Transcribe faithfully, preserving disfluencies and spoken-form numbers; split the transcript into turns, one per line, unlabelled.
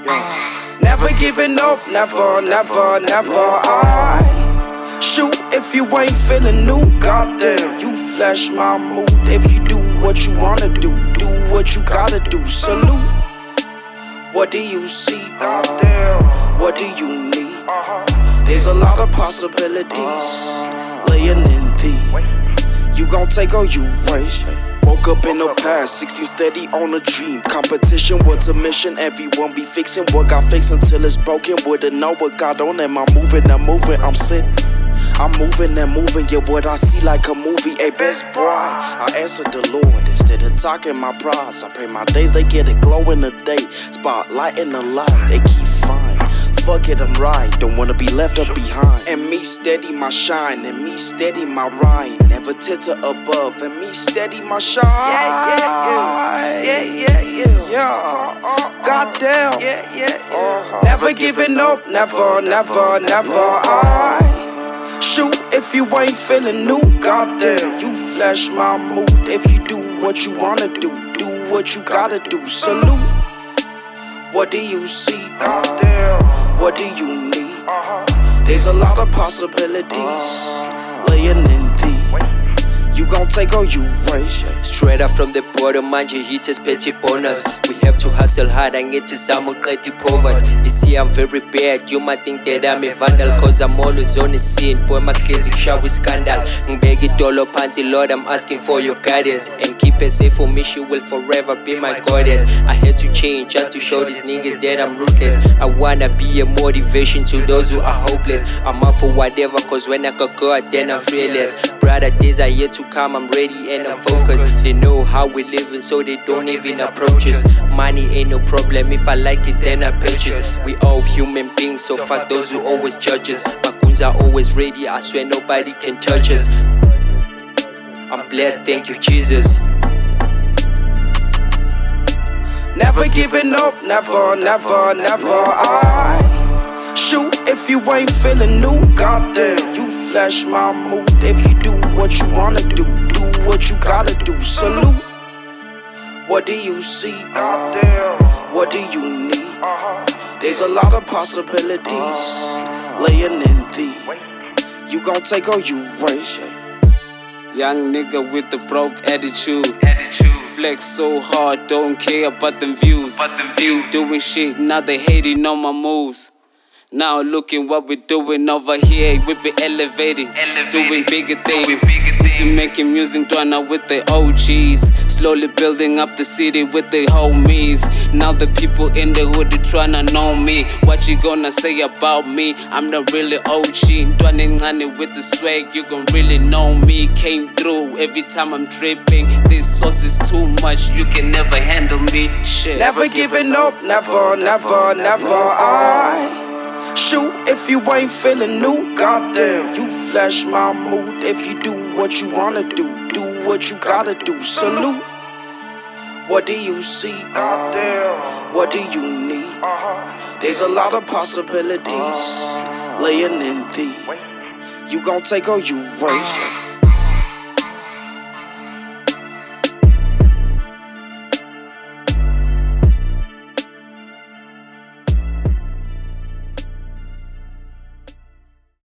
Yeah. Never giving up, never, never, never. I shoot if you ain't feeling new. Goddamn, you flash my mood. If you do what you wanna do, do what you gotta do. Salute. What do you see? Goddamn. What do you need? There's a lot of possibilities laying in thee. You gon' take or you waste. Woke up in the past, sixteen steady on a dream. Competition was a mission, everyone be fixing what got fixed until it's broken. Wouldn't know what got on. Am I moving? I'm moving, I'm sick. I'm moving and moving, yeah, what I see like a movie. A best boy, I answer the Lord instead of talking my prize. I pray my days, they get a glow in the day. Spotlight in the light, they keep fine. Fuck it, I'm right, don't wanna be left up behind. And me steady my shine, and me steady my rhyme. Never titter above, and me steady my shine.
Yeah, yeah, yeah, yeah, yeah,
yeah. Goddamn,
yeah, yeah, yeah.
Never giving up, never, never, never. I shoot if you ain't feeling new. Goddamn, you flash my mood. If you do what you wanna do, do what you gotta do. Salute. What do you see? Goddamn. What do you need? There's a lot of possibilities laying in thee. You gon' take or you waste.
Straight up from the bottom, manje hit is petty bonus. We have to hustle hard and get to some the poverty. You see I'm very bad, you might think that I'm a vandal, cause I'm always on the scene. Boy, my classic show with scandal. Beg it all up until Lord, I'm asking for your guidance. And keep it safe for me, she will forever be my goddess. I had to change just to show these niggas that I'm ruthless. I wanna be a motivation to those who are hopeless. I'm up for whatever, cause when I got God, then I'm fearless. Brother, days are yet to come, I'm ready and I'm focused. They know how we living, so they don't even approach us. Money ain't no problem, if I like it then I purchase. We all human beings, so fuck those who always judge us. My goons are always ready, I swear nobody can touch us. I'm blessed, thank you Jesus.
Never giving up, never, never, never. I shoot if you ain't feeling new. Goddamn, you flash my mood. If you do what you wanna do, do what you gotta do. Salute. What do you see? Goddamn. What do you need? There's a lot of possibilities laying in thee. You gon' take or you waste.
Young nigga with the broke attitude. Flex so hard, don't care about them views. Been doing shit, now they hating on my moves. Now looking what we're doing over here, we be elevating, elevating. Doing bigger things. Busy making music, Dwana with the O Gs. Slowly building up the city with the homies. Now the people in the hood, they tryna know me. What you gonna say about me? I'm not really O G. Dwana with the swag, you gon' really know me. Came through every time I'm tripping. This sauce is too much, you can never handle me. Shit.
Never giving up, never, never, never. I shoot if you ain't feeling new. Goddamn, you flash my mood. If you do what you wanna do, do what you gotta do. Salute. What do you see? Goddamn. What do you need? There's a lot of possibilities laying in thee. You gon' take or you waste.